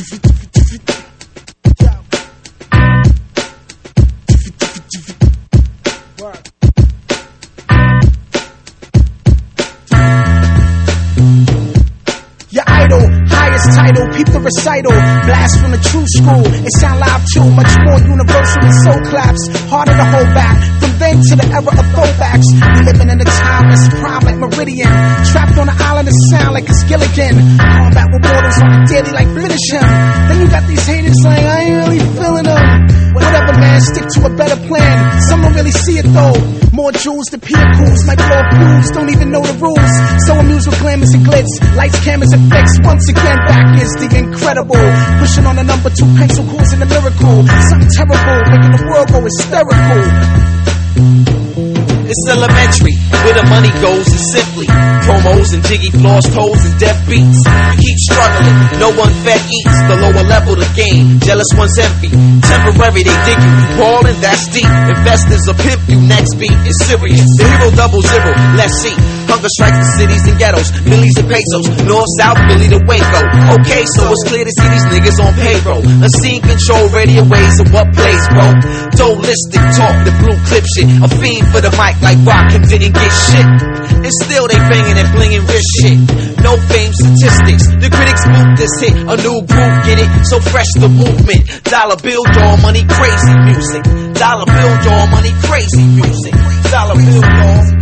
Title, peep the recital, blast from the true school. It sound loud too, much more universal than soul claps. Harder to hold back, from then to the era of throwbacks. We living in a timeless prime like Meridian. Trapped on an island of sound like it's Gilligan. Combat with mortals on a daily like finish him. Then you got these haters like, I ain't really feeling them. Whatever man, stick to a better plan. Some don't really see it though. More jewels than pinnacles, might blow fools, don't even know the rules. So amused with glamours and glitz, lights, cameras, and flicks. Once again, back is the incredible. Pushing on the number 2 pencil, causing a miracle. Something terrible, making the world go hysterical. It's elementary, where the money goes is simply promos and jiggy floors, toes and deaf beats. You keep struggling, no one fed eats. The lower level the game, jealous ones envy. Temporary, they dig you ballin', that's deep. Investors will pimp you, next beat is serious. The hero 00, let's see. Hunger strike the cities and ghettos, millies and pesos, north, south, Philly to Waco. Okay, so it's clear to see these niggas on payroll. Unseen control, radio waves of what plays, bro. Dualistic talk, the blue clip shit. A fiend for the mic like Rockin' didn't get shit. And still they banging and blinging wrist shit. No fame statistics, the critics boot this hit. A new group, get it? So fresh the movement. Dollar bill, dog, money, crazy music. Dollar bill, dog, money, crazy music. Dollar bill, dog.